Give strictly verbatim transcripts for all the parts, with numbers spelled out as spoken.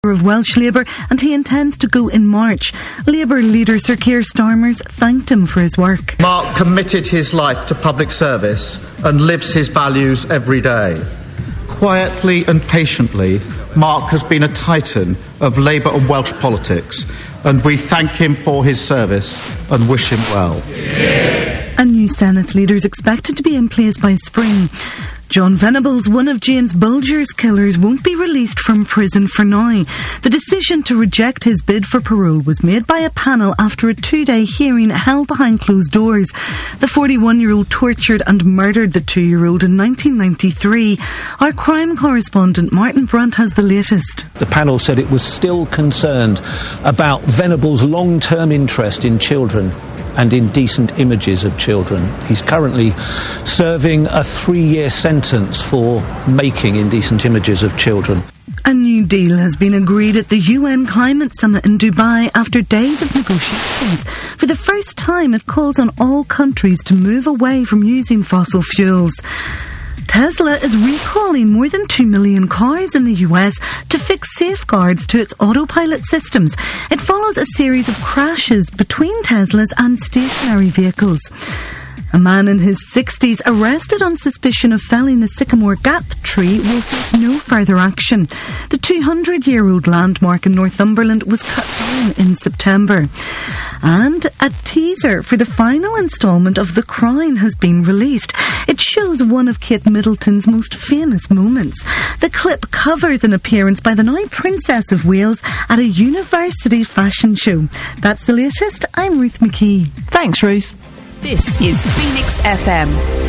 of Welsh Labour, and he intends to go in March. Labour leader Sir Keir Starmer thanked him for his work. Mark committed his life to public service and lives his values every day. Quietly and patiently, Mark has been a titan of Labour and Welsh politics, and we thank him for his service and wish him well. A new Senate leader is expected to be in place by spring. John Venables, one of James Bulger's killers, won't be released from prison for now. The decision to reject his bid for parole was made by a panel after a two-day hearing held behind closed doors. The forty-one-year-old tortured and murdered the two-year-old in nineteen ninety-three. Our crime correspondent Martin Brunt has the latest. The panel said it was still concerned about Venables' long-term interest in children and indecent images of children. He's currently serving a three-year sentence for making indecent images of children. A new deal has been agreed at the U N Climate Summit in Dubai after days of negotiations. For the first time, it calls on all countries to move away from using fossil fuels. Tesla is recalling more than two million cars in the U S to fix safeguards to its autopilot systems. It follows a series of crashes between Teslas and stationary vehicles. A man in his sixties arrested on suspicion of felling the Sycamore Gap tree will face no further action. The two hundred year old landmark in Northumberland was cut down in September. And a teaser for the final instalment of The Crown has been released. It shows one of Kate Middleton's most famous moments. The clip covers an appearance by the now Princess of Wales at a university fashion show. That's the latest. I'm Ruth McKee. Thanks, Ruth. This is Phoenix F M.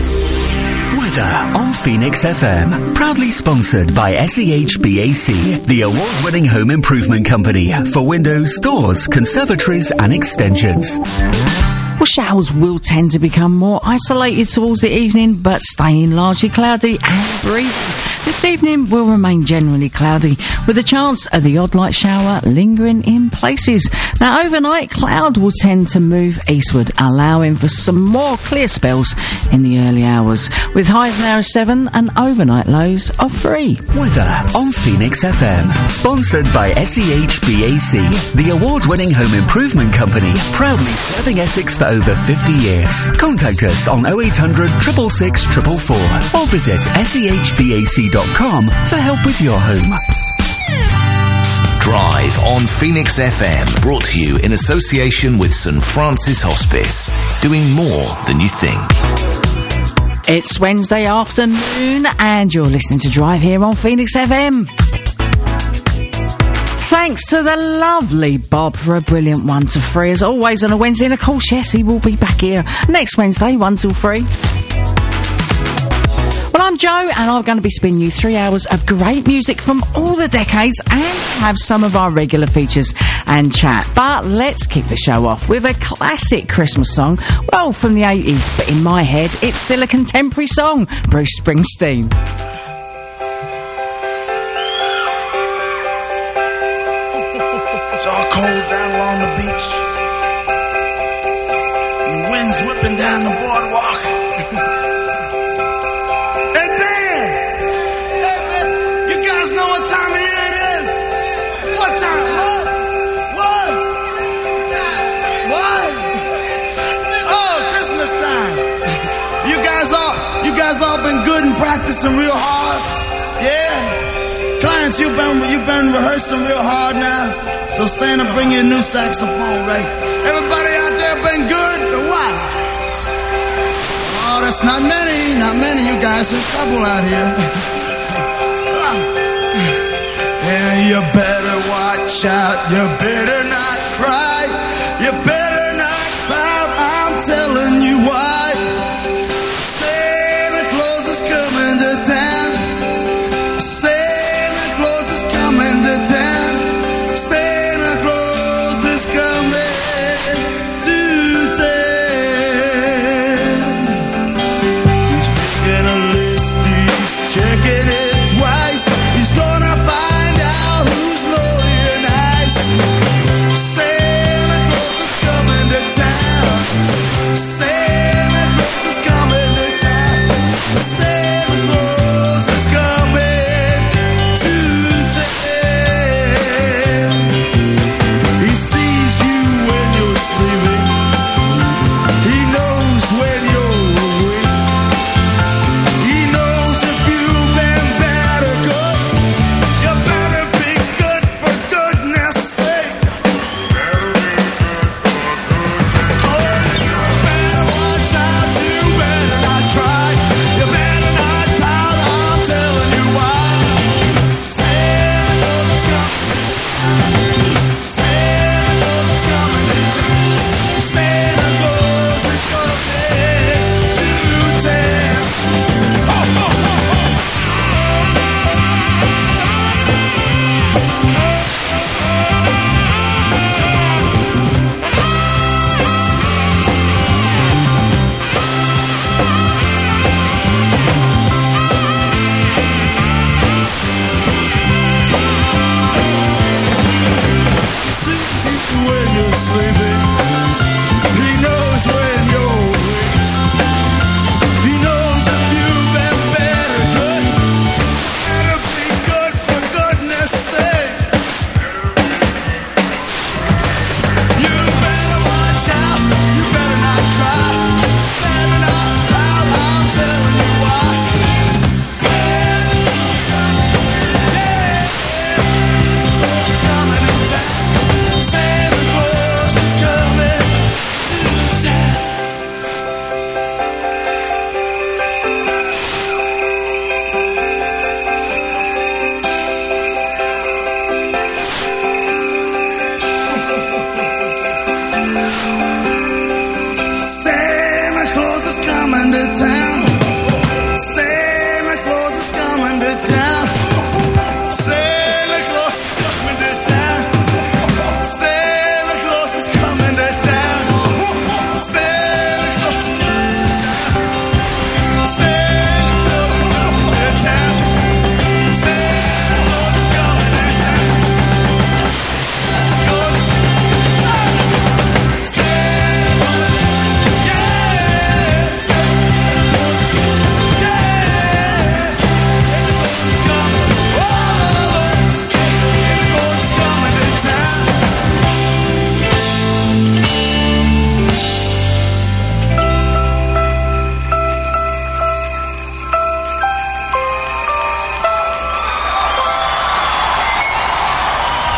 Weather on Phoenix F M. Proudly sponsored by S E H B A C, the award-winning home improvement company for windows, doors, conservatories and extensions. Well, showers will tend to become more isolated towards the evening, but staying largely cloudy and breezy. This evening will remain generally cloudy, with a chance of the odd light shower lingering in places. Now, overnight, cloud will tend to move eastward, allowing for some more clear spells in the early hours, with highs now of seven and overnight lows of three. Weather on Phoenix F M, sponsored by S E H B A C, the award-winning home improvement company, proudly serving Essex for over fifty years. Contact us on oh eight hundred, six six six, four four four or visit S E H B A C dot com for help with your home. Drive on Phoenix F M, brought to you in association with St Francis Hospice, doing more than you think. It's Wednesday afternoon and you're listening to Drive here on Phoenix F M. Thanks to the lovely Bob for a brilliant one to three as always on a Wednesday, and of course, yes, he will be back here next Wednesday, one till three. Well, I'm Jo, and I'm going to be spinning you three hours of great music from all the decades and have some of our regular features and chat. But let's kick the show off with a classic Christmas song, well, from the eighties, but in my head, it's still a contemporary song, Bruce Springsteen. It's all cold down along the beach. And the wind's whipping down the boardwalk. Hey, Ben! Hey, Ben! You guys know what time of year it is? What time? What? What? What? Oh, Christmas time. You guys all, you guys all been good and practicing real hard? Yeah? Clarence, you've been, you've been rehearsing real hard now. So Santa, bring you a new saxophone, right? Everybody out there been good or what? Oh, that's not many, not many. You guys in trouble out here. Yeah, you better watch out. You better not cry. You better not pout. I'm telling you why. Santa Claus is coming to town. Santa Claus is coming to town. Santa Claus is coming to town. He's making a list, he's checking it twice. He's gonna find out who's naughty and nice. Santa Claus is coming.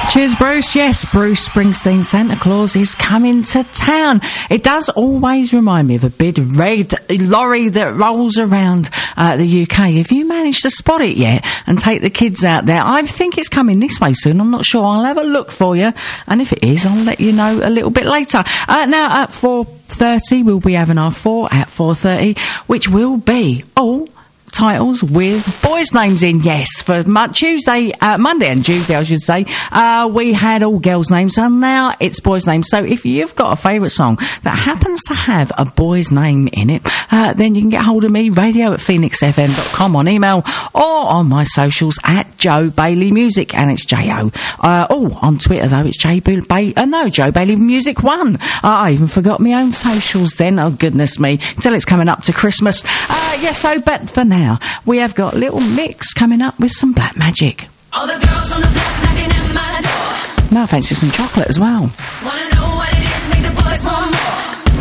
Cheers, Bruce. Yes, Bruce Springsteen, Santa Claus is coming to town. It does always remind me of a big red lorry that rolls around uh, the U K. Have you managed to spot it yet and take the kids out there? I think it's coming this way soon. I'm not sure. I'll have a look for you. And if it is, I'll let you know a little bit later. Uh, now, at four thirty, we'll be having our four at four thirty, which will be all titles with boys' names in. Yes, for Mo- Tuesday, uh, Monday and Tuesday, I should say, uh, we had all girls' names, and now it's boys' names. So if you've got a favourite song that happens to have a boy's name in it, uh, then you can get hold of me, radio at phoenix f m dot com on email, or on my socials at Joe Bailey Music, and it's J O. Uh, oh, on Twitter though, it's J B Bailey. Uh, no, Joe Bailey Music One. Uh, I even forgot my own socials then. Oh goodness me! Until it's coming up to Christmas. Uh, yes, so but for now. We have got Little Mix coming up with some Black Magic. All the girls on the block knocking at my door. Now I fancy some chocolate as well. Wanna know what it is, make the boys want more.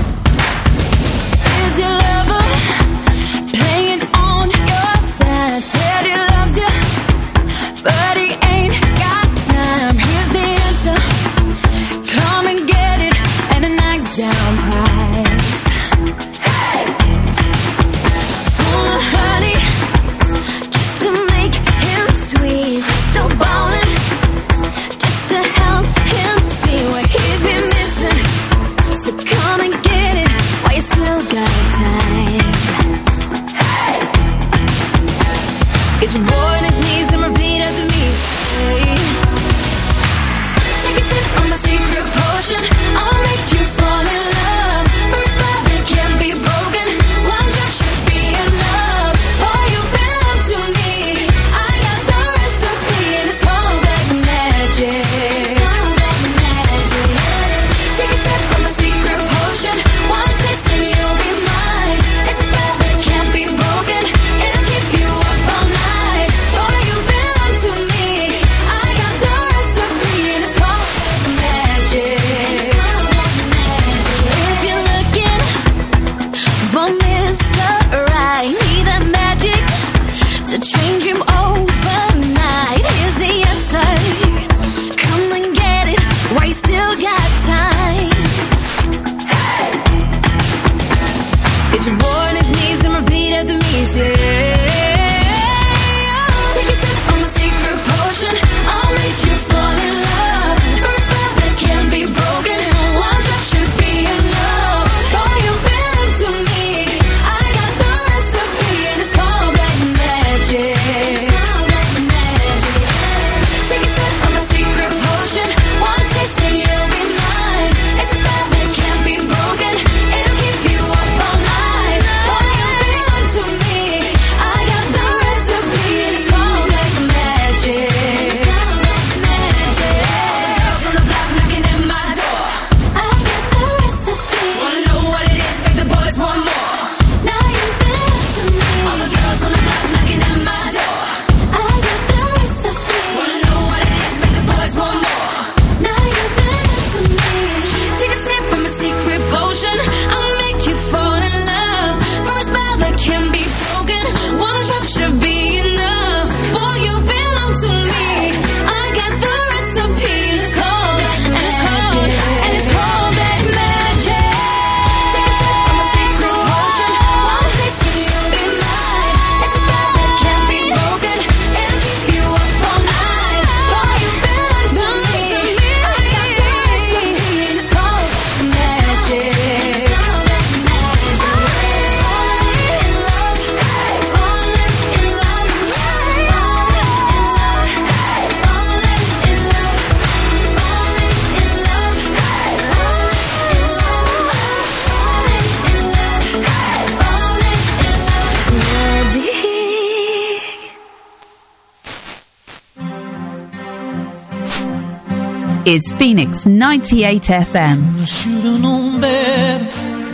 Is your lover playing on your side? Said he loves you, but he ain't got time. Here's the answer. Come and get it at a knockdown price. Full of honey, just to make him sweet. So ballin', just to help him see what he's been missing. So come and get it while you still got time. Get your boy on his knees and repeat after me. Hey. Take a sip from my secret potion. I'll make you fall in love. First love that can't be broken. One drop should be enough. Boy, you belong to me. I got the recipe and it's called Black Magic. Take a sip from my secret potion. One taste and you'll be mine. It's a spell that can't be broken. It'll keep you up all night. Boy, you belong to me. I got the recipe and it's called Black Magic. If you're looking for Mister Right, need that magic to change him overnight. Here's the answer. Come and get it while you still got time. Get your boy on his knees and repeat after me. Say, take a sip from my secret potion. I'll make you fall in love. First love that can't be broken. One drop should be enough. Boy, you belong to me. I got the recipe and it's called Black Magic. Take a sip from my secret potion. One taste and you'll be mine. It's a spell that can't be broken. It'll keep you up all night. Boy, you belong to me. I got the recipe and it's called Black Magic. All the girls on the block knocking at my door. I got the recipe. Wanna know what it is, make the boys want more. Now you belong to me. All the girls on the block knocking at my door. I got the recipe. Wanna know what it is, make the boys want more. Now you belong to me. Take a sip from a secret potion. I'll make you fall in love. For a spell that can be broken. One drop should be enough. Boy, you belong to me. I got the recipe and it's called and it's called and it's called Black Magic. Take a sip from a secret potion. One taste and you'll be mine. It's a spell that can't be broken. It'll keep you up all night. Boy, you belong to me. I got the recipe and it's called magic. Is Phoenix ninety-eight F M. I should've known better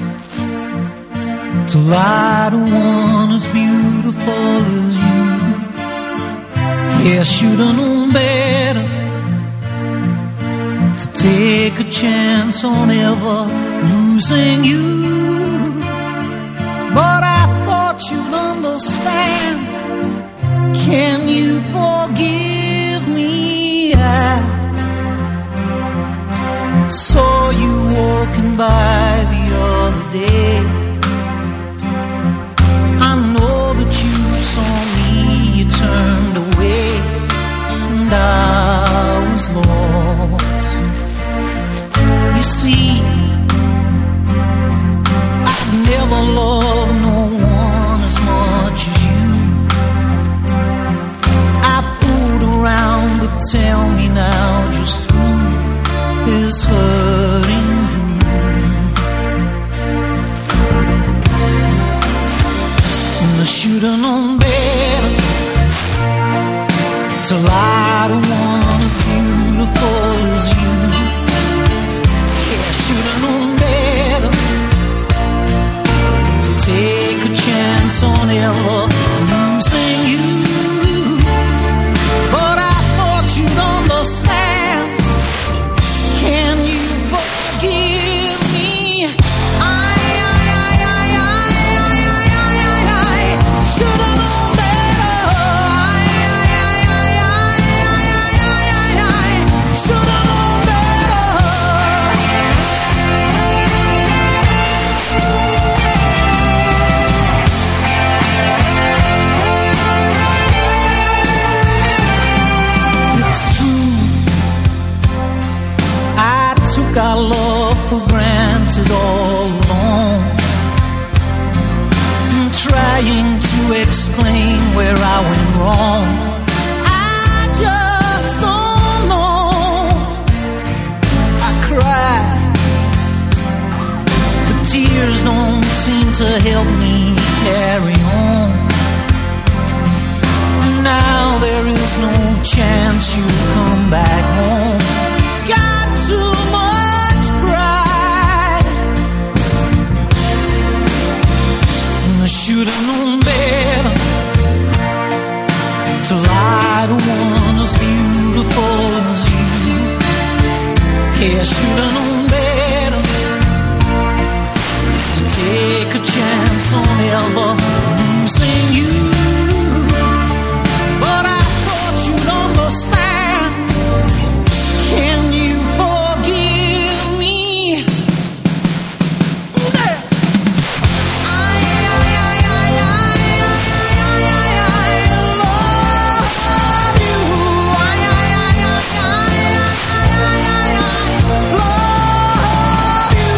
to lie to one as beautiful as you. Yeah, I should've known better to take a chance on ever losing you. But I thought you'd understand. Can you forgive me? I Saw you walking by the other day. I know that you saw me, you turned away, and I was lost. You see, I've never loved no one as much as you. I fooled around, but tell me now just who is hurting you. And I should've known better till I don't want as beautiful as you. Yeah, I should've known better to take a chance on ever losing you. But I thought you'd understand. Can you forgive me? I, I, I, I, I, I, I, I, I should've known better. I, I, I, I, I, I, I, I should've known better. It's true, I took our love for granted all along. I'm trying to explain where I went wrong. I just don't know. I cry, but tears don't seem to help me carry on. Now there is no chance you'll come back home. Got too much pride, and I should've known better till I don't want as beautiful as you. Yeah, I should've known better to take a chance on ever losing you. But I thought you'd understand. Can you forgive me? I, I, I, I, I, I, I, I love you. I, I, I, I, I, I, I, I love you.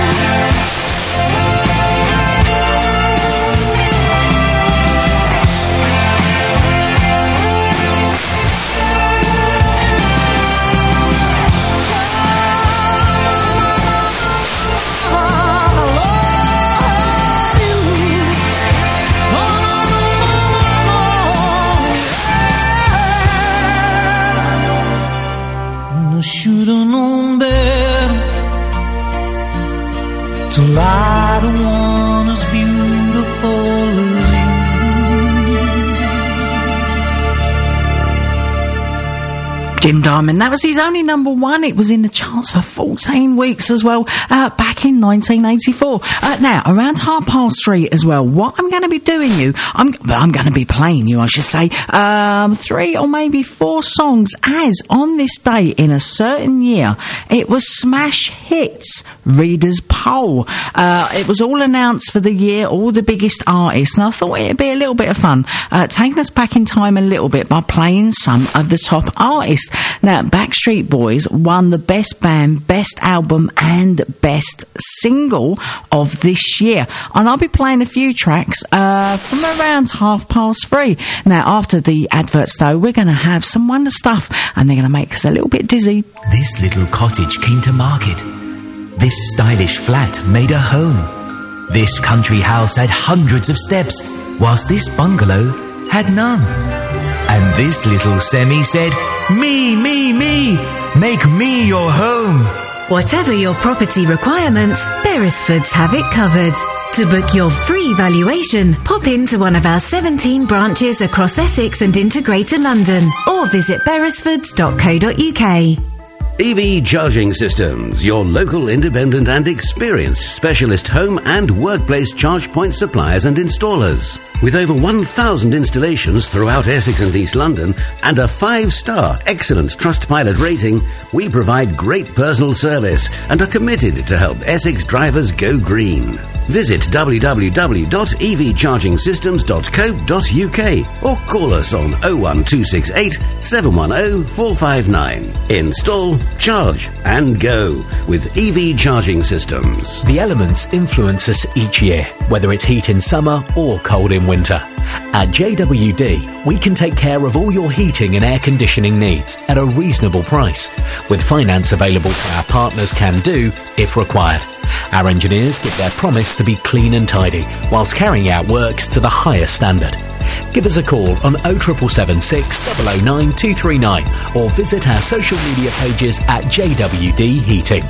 I should've known better till I don't want as beautiful as Jim Diamond, that was his only number one. It was in the charts for fourteen weeks as well, uh, back in nineteen eighty-four. Uh, now, around half past three as well, what I'm going to be doing you, I'm, well, I'm going to be playing you, I should say, um, three or maybe four songs as on this day in a certain year, it was Smash Hits Readers Poll. Uh, it was all announced for the year, all the biggest artists, and I thought it'd be a little bit of fun, uh, taking us back in time a little bit by playing some of the top artists. Now, Backstreet Boys won the Best Band, Best Album and Best Single of this year. And I'll be playing a few tracks uh, from around half past three. Now, after the adverts, though, we're going to have some wonder stuff, and they're going to make us a little bit dizzy. This little cottage came to market. This stylish flat made a home. This country house had hundreds of steps, whilst this bungalow had none. And this little semi said, "Me, me, me, make me your home." Whatever your property requirements, Beresfords have it covered. To book your free valuation, pop into one of our seventeen branches across Essex and into Greater London, or visit beresfords dot co dot uk. E V Charging Systems, your local independent and experienced specialist home and workplace charge point suppliers and installers. With over one thousand installations throughout Essex and East London and a five-star excellent Trustpilot rating, we provide great personal service and are committed to help Essex drivers go green. Visit w w w dot e v charging systems dot co dot u k or call us on oh one two six eight, seven one oh, four five nine. Install, charge and go with E V Charging Systems. The elements influence us each year, whether it's heat in summer or cold in winter. At J W D, we can take care of all your heating and air conditioning needs at a reasonable price, with finance available for our partners can do if required. Our engineers give their promise to be clean and tidy, whilst carrying out works to the highest standard. Give us a call on oh seven seven six, oh oh nine, two three nine or visit our social media pages at J W D Heating.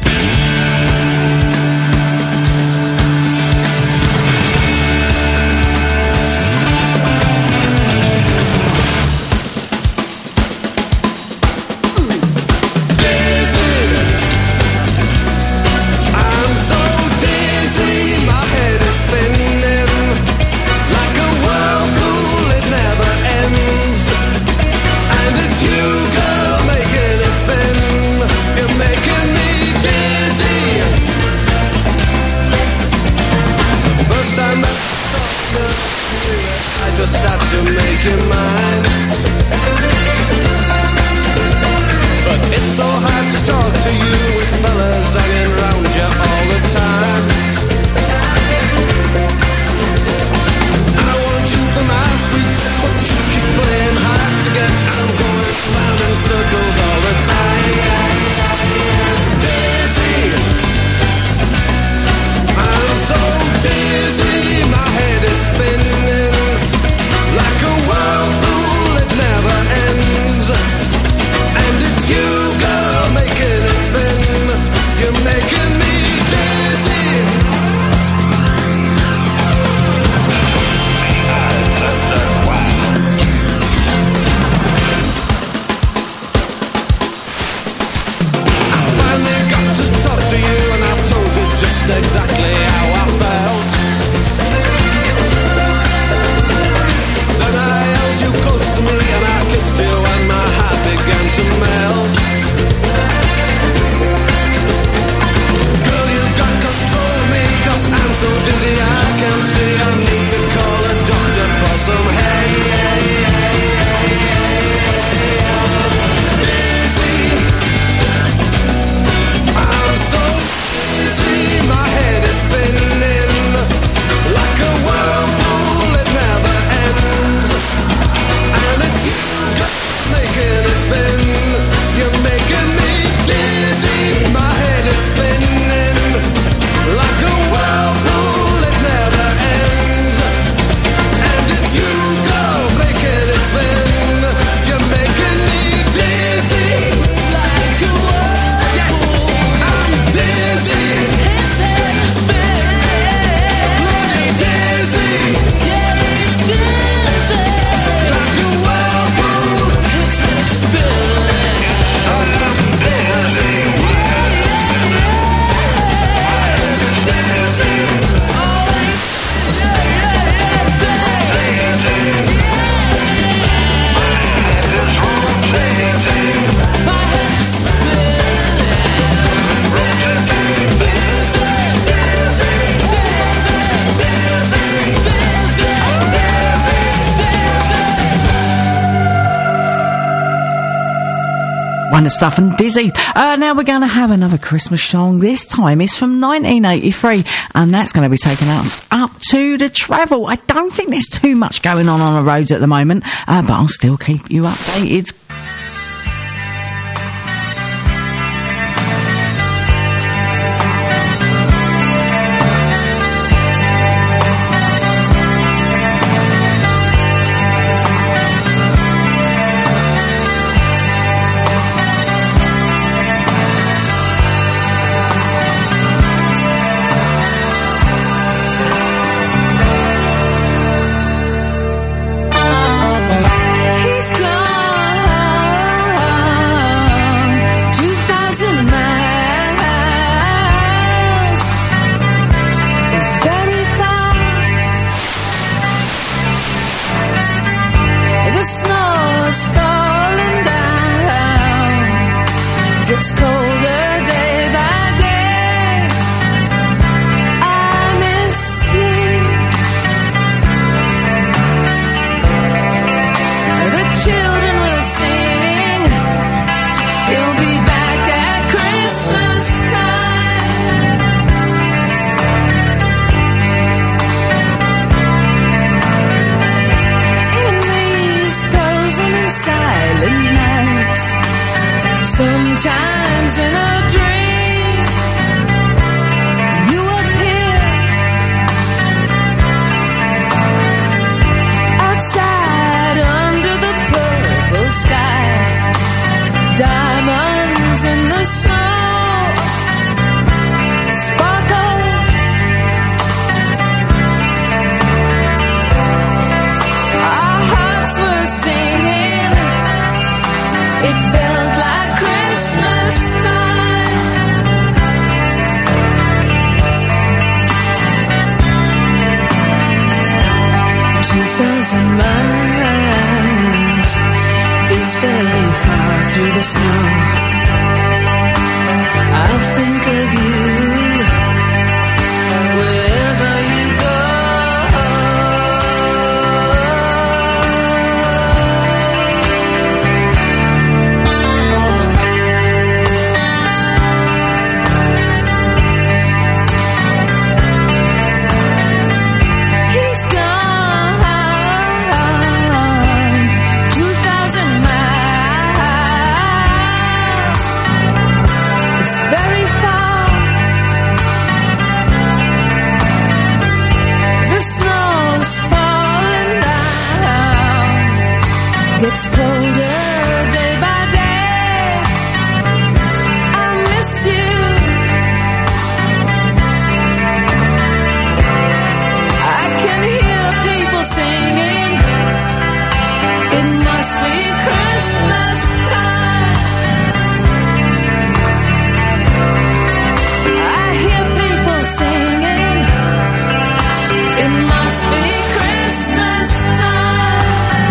Wonder Stuff and Dizzy. Uh, now we're going to have another Christmas song. This time it's from nineteen eighty-three, and that's going to be taking us up to the travel. I don't think there's too much going on on the roads at the moment, uh, but I'll still keep you updated. He's gone. colder day by day. I miss you. The children will sing. You'll be back at Christmas time. In these frozen and silent nights, sometimes in a dream, you appear outside under the purple sky. Diamonds in the snow sparkle. Our hearts were singing. It felt like Christmas time. Two thousand miles is very far through the snow. I'll think of you wherever you go. He's gone two thousand miles. It's very far. The snow's falling down. Gets colder day by day. I miss you. I can hear people singing. It must be Christmas time. I hear people singing. It must be Christmas time.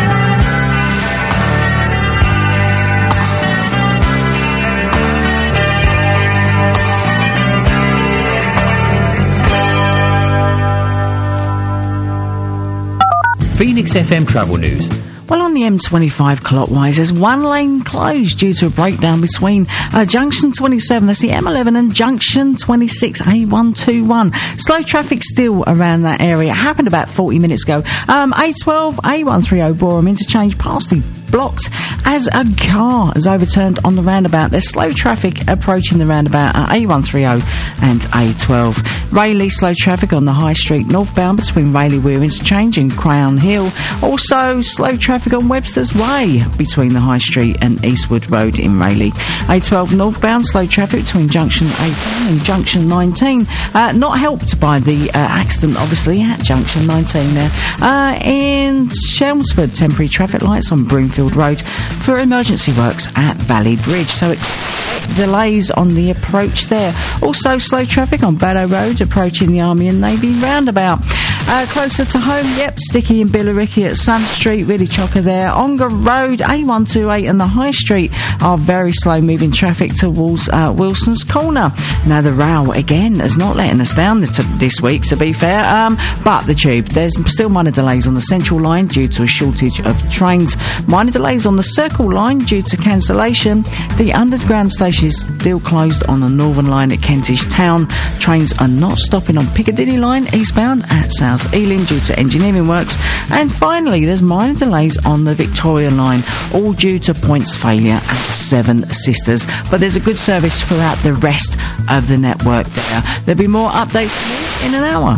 Phoenix F M Travel News. Well, on the M twenty-five clockwise, there's one lane closed due to a breakdown between uh, Junction twenty-seven, that's the M eleven, and Junction twenty-six, A one twenty-one. Slow traffic still around that area. It happened about forty minutes ago. Um, A twelve, A one thirty, Boreham interchange, past the blocked as a car has overturned on the roundabout. There's slow traffic approaching the roundabout at A one thirty and A twelve. Rayleigh, slow traffic on the High Street northbound between Rayleigh Weir interchange and Crown Hill. Also slow traffic on Webster's Way between the High Street and Eastwood Road in Rayleigh. A twelve northbound, slow traffic between Junction eighteen and Junction nineteen. Uh, not helped by the uh, accident, obviously, at Junction nineteen there. Uh, in Chelmsford, temporary traffic lights on Broomfield Road for emergency works at Valley Bridge. So expect delays on the approach there. Also slow traffic on Baddow Road approaching the Army and Navy roundabout. Uh, closer to home, yep, Sticky and Billericay at Sun Street, really chocker there. Ongar Road, A one twenty-eight and the High Street are very slow moving traffic towards uh, Wilson's Corner. Now the row again is not letting us down this, this week, to be fair, um, but the Tube, there's still minor delays on the Central Line due to a shortage of trains. Minor delays on the Circle Line due to cancellation. The Underground station is still closed on the Northern Line at Kentish Town. Trains are not stopping on Piccadilly Line eastbound at South Ealing due to engineering works. And finally, there's minor delays on the Victoria Line, all due to points failure at Seven Sisters. But there's a good service throughout the rest of the network there. There'll be more updates for you in an hour.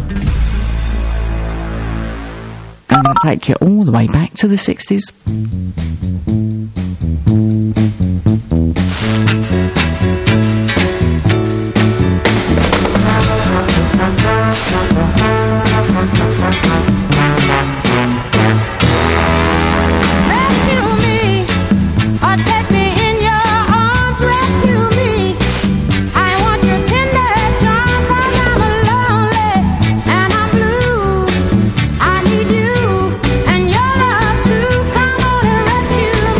I'm going to take you all the way back to the sixties. I need you and your love to come on and rescue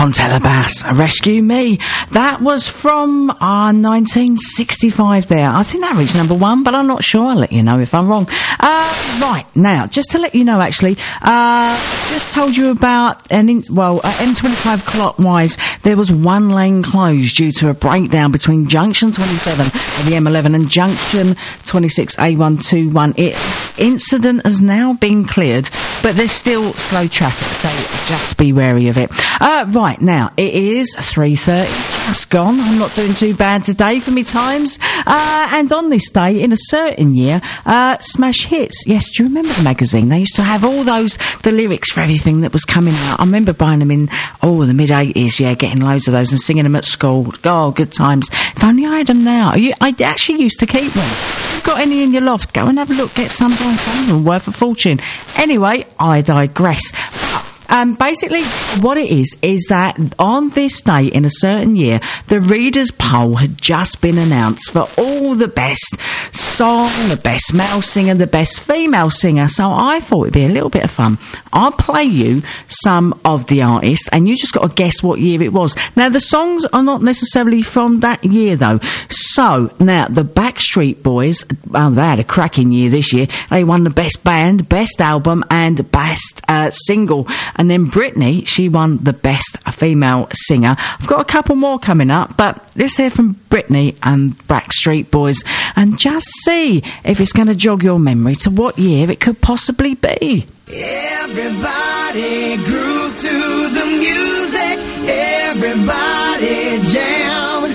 Telebas, Rescue Me. That was from uh, nineteen sixty-five there. I think that reached number one, but I'm not sure. I'll let you know if I'm wrong. Uh, right, now, just to let you know, actually, uh, just told you about, an in- well, uh, M twenty-five clockwise, there was one lane closed due to a breakdown between Junction twenty-seven of the M eleven and Junction twenty-six A one twenty-one. It incident has now been cleared, but there's still slow traffic, so just be wary of it. Uh, right, now, it is three thirty, just gone. I'm not doing too bad today for me times. Uh, and on this day, in a certain year, uh, Smash Hits. Yes, do you remember the magazine? They used to have all those, the lyrics for everything that was coming out. I remember buying them in, oh, the mid-eighties, yeah, getting loads of those and singing them at school. Oh, good times. If only I had them now. You, I actually used to keep them. If you've got any in your loft, go and have a look, get some, some of them worth a fortune. Anyway, I digress. Um, basically, what it is, is that on this day in a certain year, the Readers' Poll had just been announced for all the best song, the best male singer, the best female singer. So I thought it'd be a little bit of fun. I'll play you some of the artists, and you just got to guess what year it was. Now, the songs are not necessarily from that year, though. So, now, the Backstreet Boys, well, they had a cracking year this year. They won the best band, best album, and best uh, single. And then Britney, she won the best female singer. I've got a couple more coming up, but let's hear from Britney and Backstreet Boys and just see if it's going to jog your memory to what year it could possibly be. Everybody groove to the music. Everybody jam.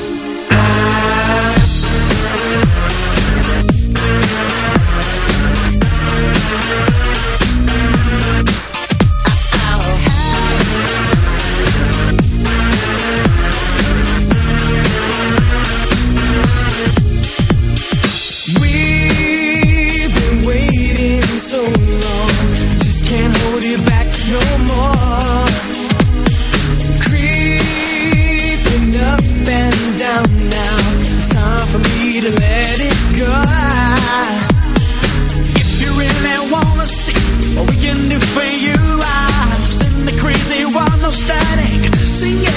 Static, sing it.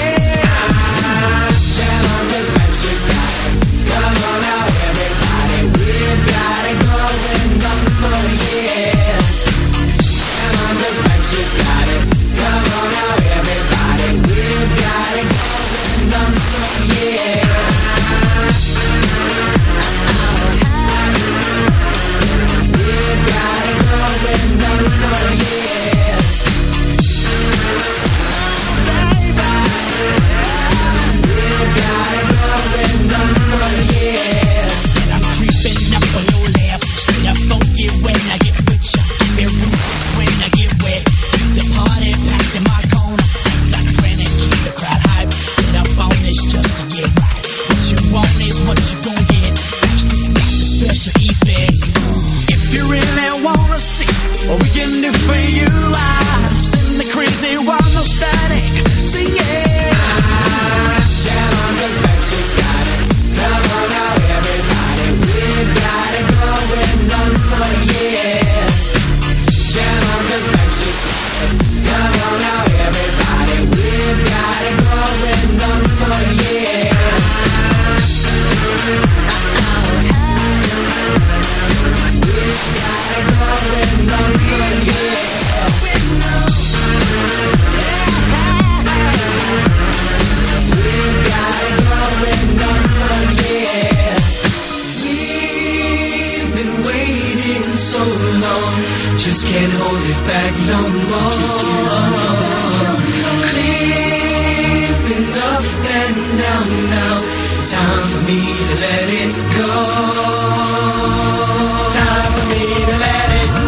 Jam on this Backstreet Static. Come on now, everybody. We've got it going on for years. Jam on this Backstreet Static. Come on now, everybody. We've got it going on for years. We've got it going on for years. When I get with ya, keep it ruthless when I get wet. The party packed in my corner, like granite, keep the crowd hype. Get up on this just to get right. What you want is what you gon' get. Backstreet's got the special effects. If you really wanna see what we can do for you, I send the crazy one, no static, sing it. Jam on this Backstreet's got it. Come on now, everybody, we've got it going on for years. Jam on this Backstreet Static. Come on now, everybody, we've got it going on for years. We've got it going on for years. We've got it going on for years. We've been waiting so long, just can't hold it back no more. Creeping up and down now, it's time for me to let it go. Time for me to let it go.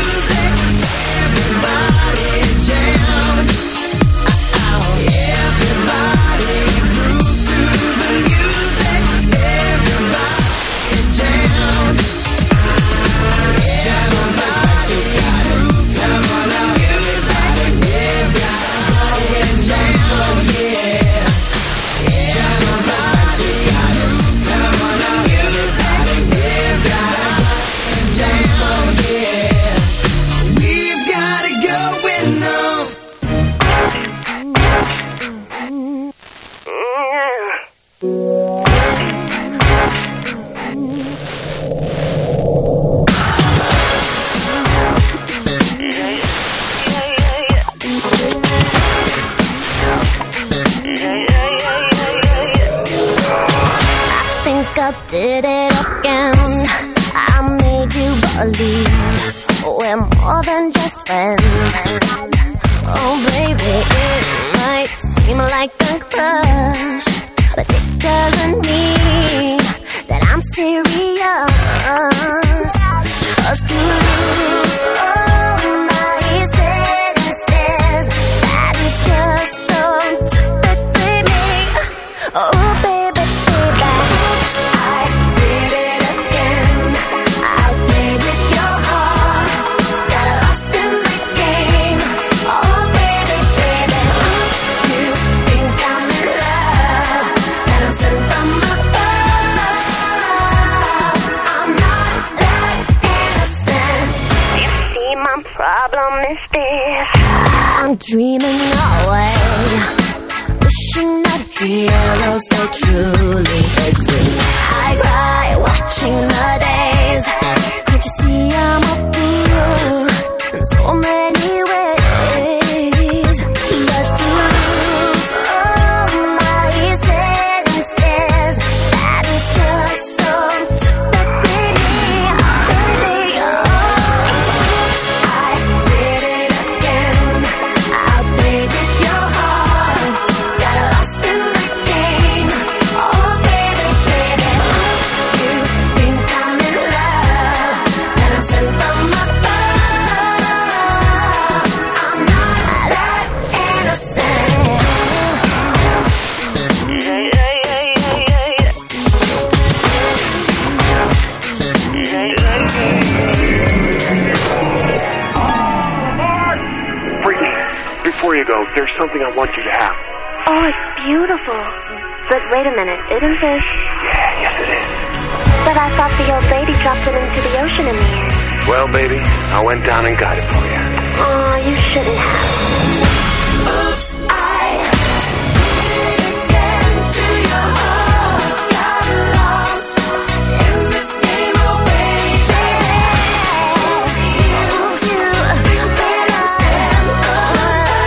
Everybody I did it again. I made you believe we're more than just friends. Oh baby, it might seem like a crush, but it doesn't mean that I'm serious. 'Cause to lose all my senses, that is just so typically me. Oh baby, baby, I did it again. I played with your heart, got lost in my game. Oh baby, baby, you think I'm in love, and I'm sent from above. I'm not that innocent. You see, my problem is this: I'm dreaming away, wishing that heroes they truly exist. I cry watching the days. Can't you see I'm a fool in so many ways? But to lose all my senses, that is just so typically me, baby. Oh, I did it again. I played with your heart, got lost in my game. Oh baby, baby, you think I'm in love, and I'm sent from above. I'm not that innocent. Yeah, yeah, yeah, yeah, yeah, yeah. Brittany, before you go, there's something I want you to have. Oh, it's beautiful. But wait a minute, isn't this? Yeah, yes it is. But I thought the old lady dropped it into the ocean in the end. Well, baby, I went down and got it for you. Oh, you shouldn't have. Oops, I did it again to your heart. Got lost in this game, oh baby. Oops, you bet I'm sent from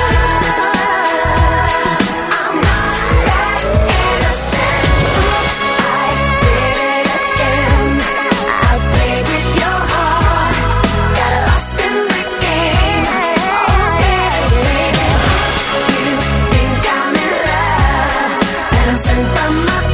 above. I'm not that innocent. Oops, I did it again. I played with your heart, got lost in this game. Oh baby, you think I'm in love, and I'm sent from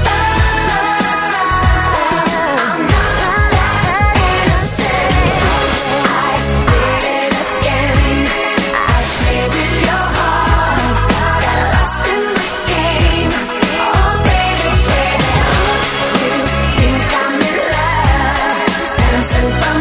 above. I'm not that innocent. I did it again. I played with your heart, got lost in this game. Oh baby, baby, you think I'm in love, and I'm sent from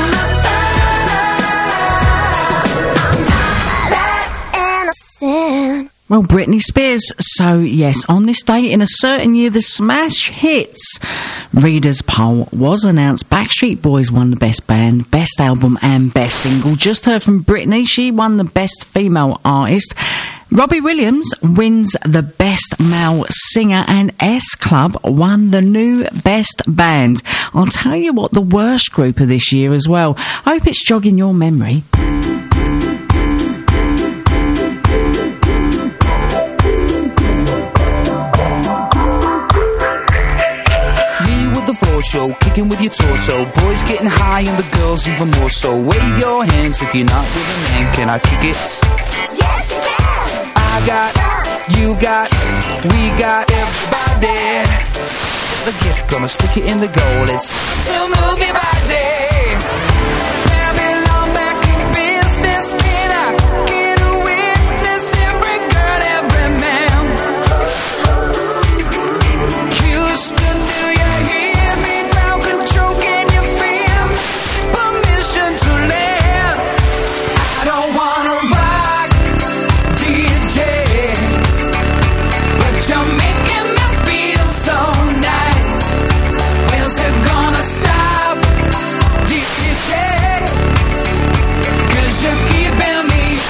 above. I'm not that innocent. Well, Britney Spears. So, yes, on this day in a certain year, the smash hits readers poll was announced. Backstreet Boys won the best band, best album and best single. Just heard from Britney. She won the best female artist. Robbie Williams wins the best male singer, and S Club won the new best band. I'll tell you what, the worst group of this year as well. I hope it's jogging your memory. Show, kicking with your torso. Boys getting high and the girls even more so. Wave your hands if you're not with a man. Can I kick it? Yes, you can. I got, you got, we got everybody. The gift, gonna stick it in the goal. It's to move your body. Babylon back in business. Can I get a witness? Every girl, every man. Houston, do you hear me? Ground control, can you feel me? Permission to land. I don't wanna rock, D J, but you're making me feel so nice. Where's it gonna stop, D J? 'Cause you're keeping me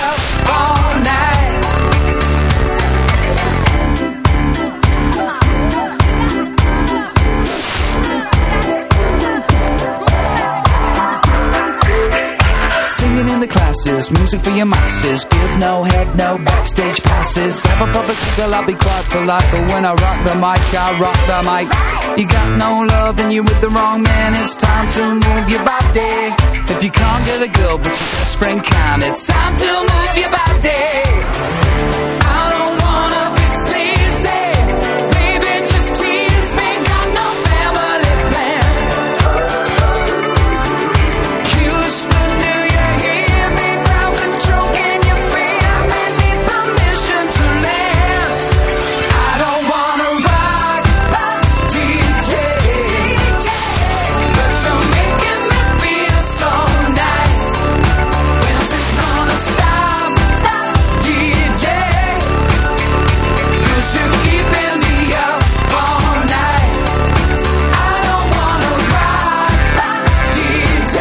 music for your masses. Give no head, no backstage passes. Have a proper giggle, I'll be quite polite, but when I rock the mic, I rock the mic. You got no love, then you're with the wrong man. It's time to move your body. If you can't get a girl, but your best friend can, it's time to move your body. I don't wanna be sleazy, baby, just tease me. Got no family plan. Houston, do you hear me? Crowd control, can you feel me? Need permission to land. I don't wanna rock, D J, but you're making me feel so nice. When's it gonna stop, D J? 'Cause you're keeping me up all night. I don't wanna rock, D J,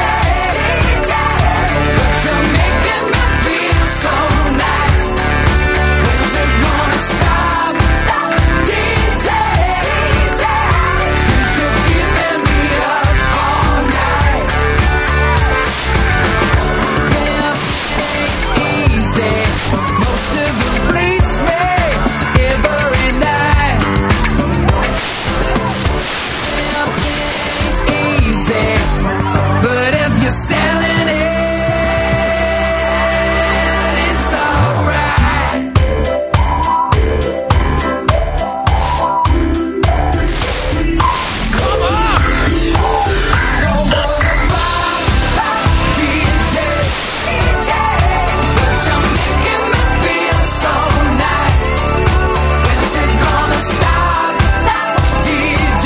but you're making me feel so nice. When's it gonna stop, D J? 'Cause you're keeping me up all night. Pimp ain't easy. Most of them fleece me every night. Pimp ain't easy, but if you're selling it, it's alright. Come on! D J, but you're making me feel so nice. When's it gonna stop, D J?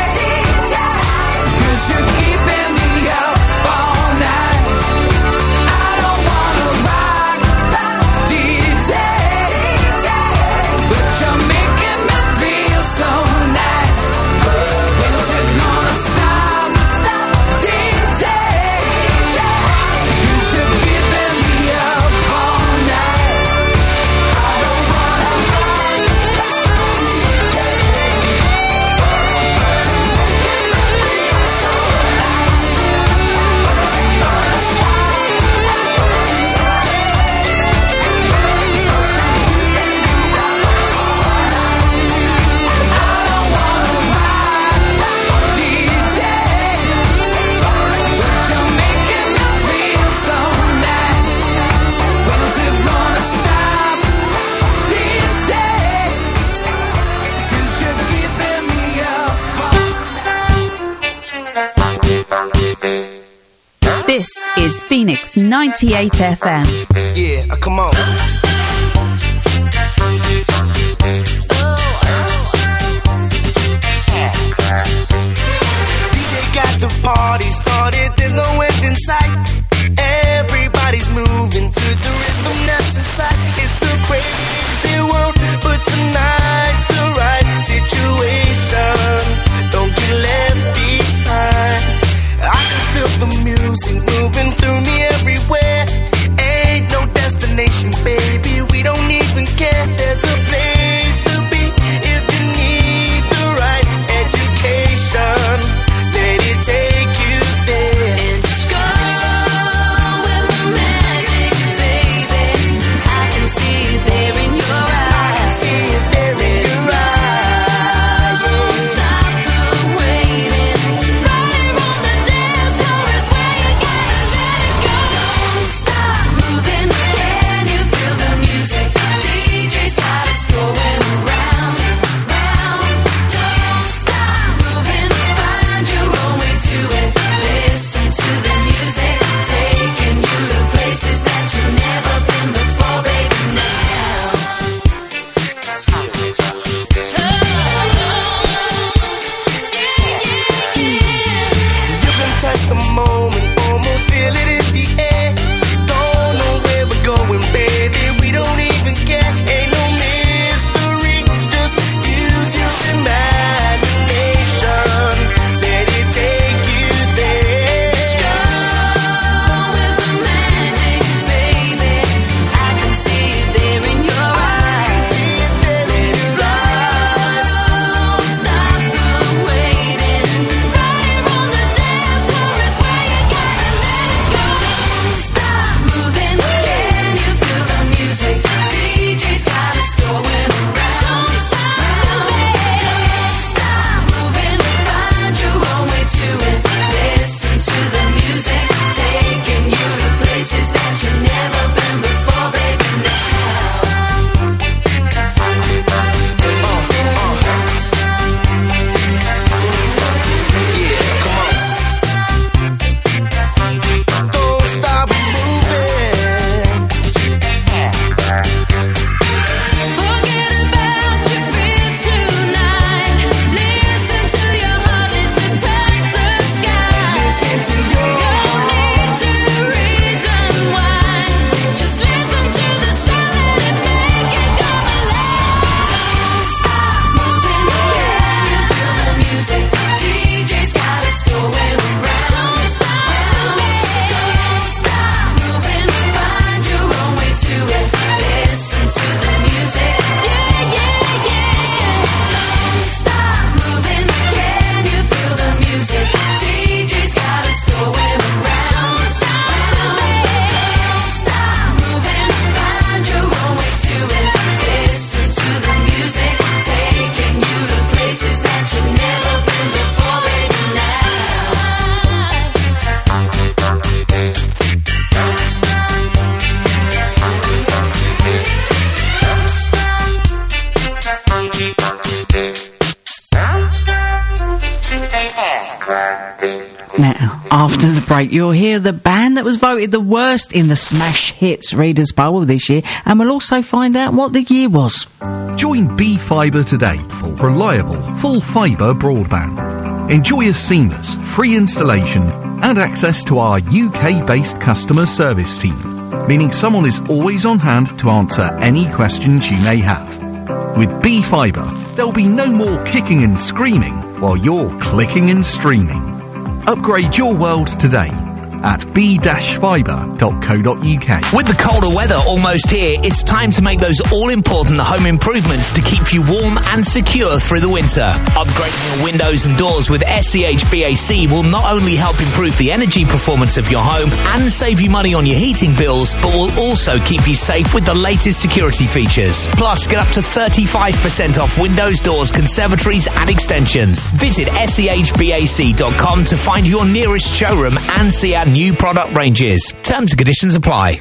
'Cause you're keeping me up all night. I don't wanna rock, D J, but you're making me feel so nice. When's it gonna stop, D J? 'Cause you're keeping me up all night. I don't wanna rock, D J, but you're making me feel so nice. When's it gonna stop, D J? 'Cause you're keeping me up all night. I don't wanna rock, D J, but you're making me feel so nice. When's it gonna stop, D J? 'Cause you're keeping me up all This is Phoenix ninety-eight F M. Yeah, uh, come on. D J got the party started, there's no end in sight. Everybody's moving to the rhythm that's inside. It's a crazy world, but tonight's the right situation. Don't get left behind. I can feel the music moving through me everywhere. Ain't no destination, baby. Now, after the break, you'll hear the band that was voted the worst in the Smash Hits Readers' Poll this year, and we'll also find out what the year was. Join B Fibre today for reliable, full fibre broadband. Enjoy a seamless, free installation and access to our U K-based customer service team, meaning someone is always on hand to answer any questions you may have. With B Fibre, there'll be no more kicking and screaming while you're clicking and streaming. Upgrade your world today at b dash fibre dot co dot u k. With the colder weather almost here, it's time to make those all-important home improvements to keep you warm and secure through the winter. Upgrading your windows and doors with S C H B A C will not only help improve the energy performance of your home and save you money on your heating bills, but will also keep you safe with the latest security features. Plus, get up to thirty-five percent off windows, doors, conservatories and extensions. Visit S C H B A C dot com to find your nearest showroom and see our new product ranges. Terms and conditions apply.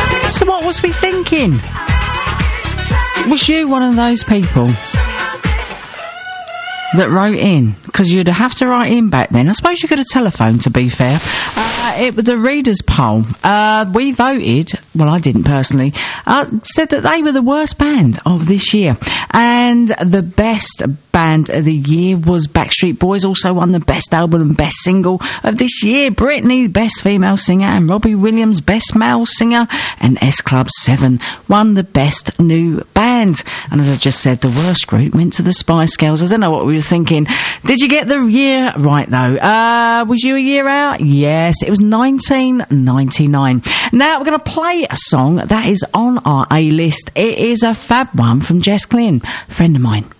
Was you one of those people that wrote in, because you'd have to write in back then. I suppose you could have telephoned, to be fair. Uh, it was the readers' poll. Uh, we voted, well, I didn't personally, uh, said that they were the worst band of this year. And the best band of the year was Backstreet Boys, also won the best album and best single of this year. Britney, best female singer, and Robbie Williams, best male singer, and S Club seven won the best new band. And as I just said, the worst group went to the Spice Girls. I don't know what we were thinking. Did you get the year right, though? Uh, was you a year out? Yes, it was nineteen ninety-nine. Now, we're going to play a song that is on our A-list. It is a fab one from Jess Glynn, friend of mine.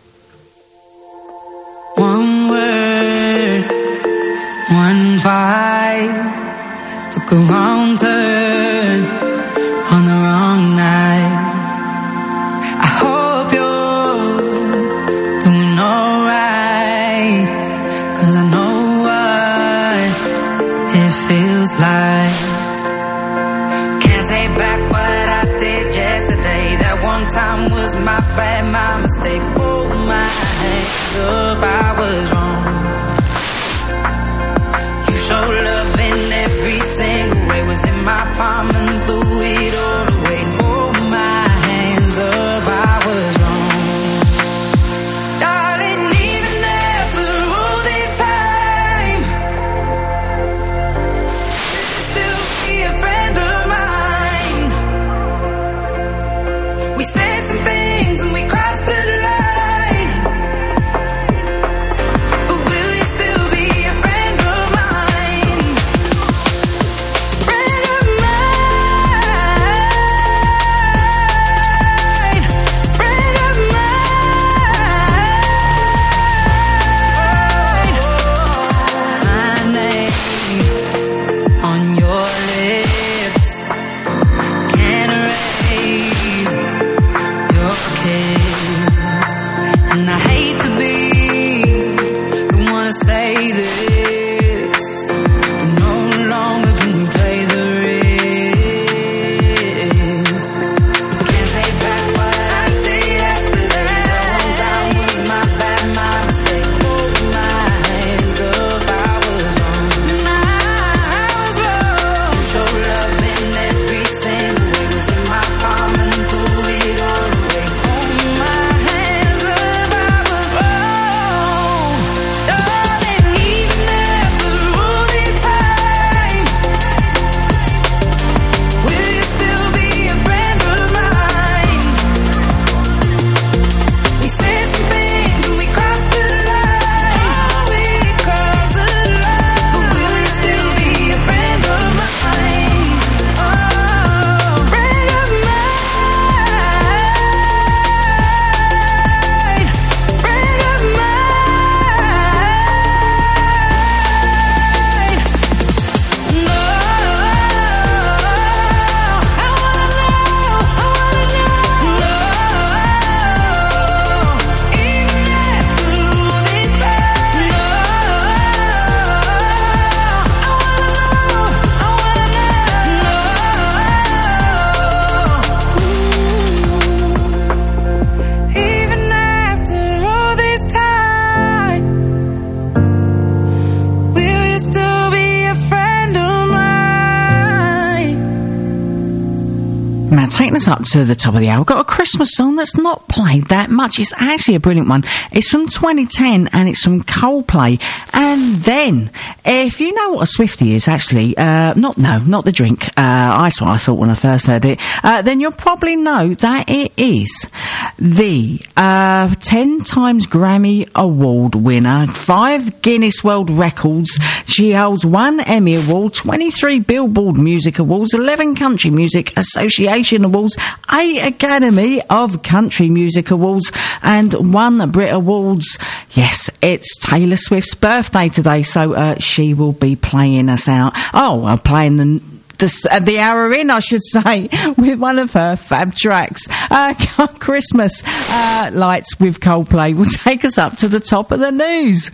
One word, one vibe, took a wrong turn on the wrong night. I hope you're doing alright, 'cause I know what it feels like. Can't take back what I did yesterday. That one time was my bad, my mistake. Oh my hands up, I was wrong. You showed love in every single way. Was in my palm and threw it all away. Oh my hands up, I was wrong. Darling, even after all this time, you'll still be a friend of mine. We said some things and we crossed the line, but will you still be a friend of mine? Friend of mine, friend of mine. My name on your lips can't erase your kiss, and I hate to be the one to say this, but no longer can we take the risk. Can't take back what I did yesterday. That one time was my bad, my mistake. Oh, my hands up, I was wrong. I was wrong. You showed love in every single way. Was in my palm and threw it all away. Oh, my hands up, I was wrong. Darling, even after all this time, will you still be a friend of mine? We said some things and we crossed the line. We crossed the line. But will you still be a friend of mine? Oh, friend of mine, friend of mine. No, I wanna know, I wanna know. No, even after all this time. No, I wanna know, I wanna know. Even after all this time, will you still be a friend of mine? Now, taking us up to the top of the hour, we've got a Christmas song that's not played that much. It's actually a brilliant one. It's from twenty ten, and it's from Coldplay. And then, if you know what a Swiftie is, actually, uh, not, no, not the drink, uh, that's what I thought when I first heard it, uh, then you'll probably know that it is the, uh, ten times Grammy Award winner, five Guinness World Records. She holds one Emmy Award, twenty-three Billboard Music Awards, eleven Country Music Association Awards, eight Academy of Country Music Awards, and one Brit Awards. Yes, it's Taylor Swift's birthday today, so uh, she will be playing us out. Oh, uh, playing the the, uh, the hour in, I should say, with one of her fab tracks. Uh, Christmas uh, Lights with Coldplay will take us up to the top of the news.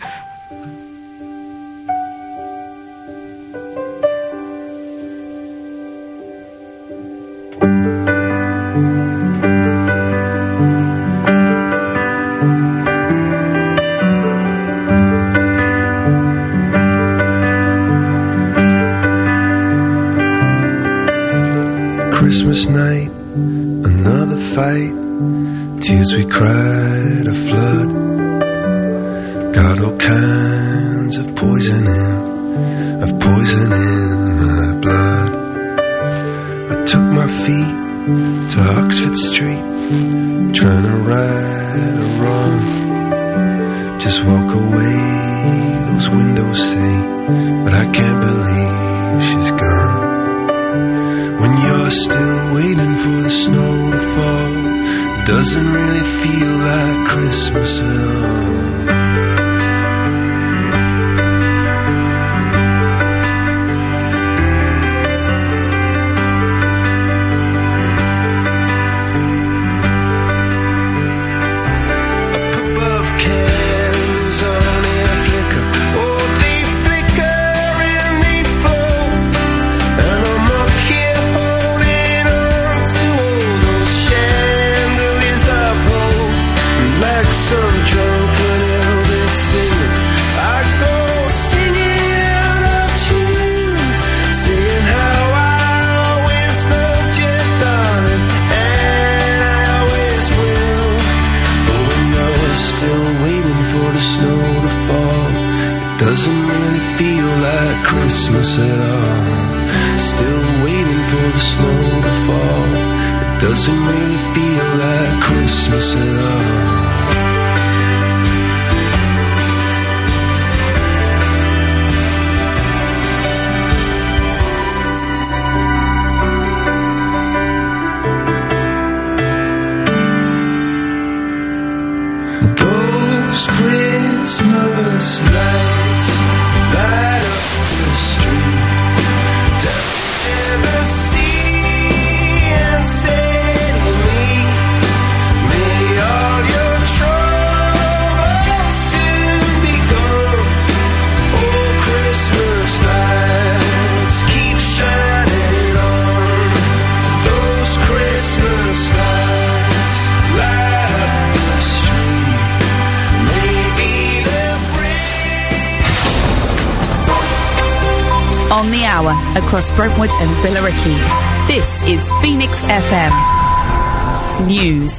Christmas night, another fight. Tears we cried, a flood. Got all kinds of poison in, of poison in my blood. I took my feet to Oxford Street, trying to right a wrong. Just walk away, those windows say, but I can't believe she's gone. When you're still waiting for the snow to fall, it doesn't really feel like Christmas at all. Doesn't really feel like Christmas at all. Still waiting for the snow to fall. It doesn't really feel like Christmas at all. Those Christmas lights light up the street, down in the sea, and say to me, may all your troubles soon be gone. Oh, Christmas lights keep shining on. Those Christmas lights light up the street. Maybe they're On the hour, across Brentwood and Billericay. This is Phoenix F M News.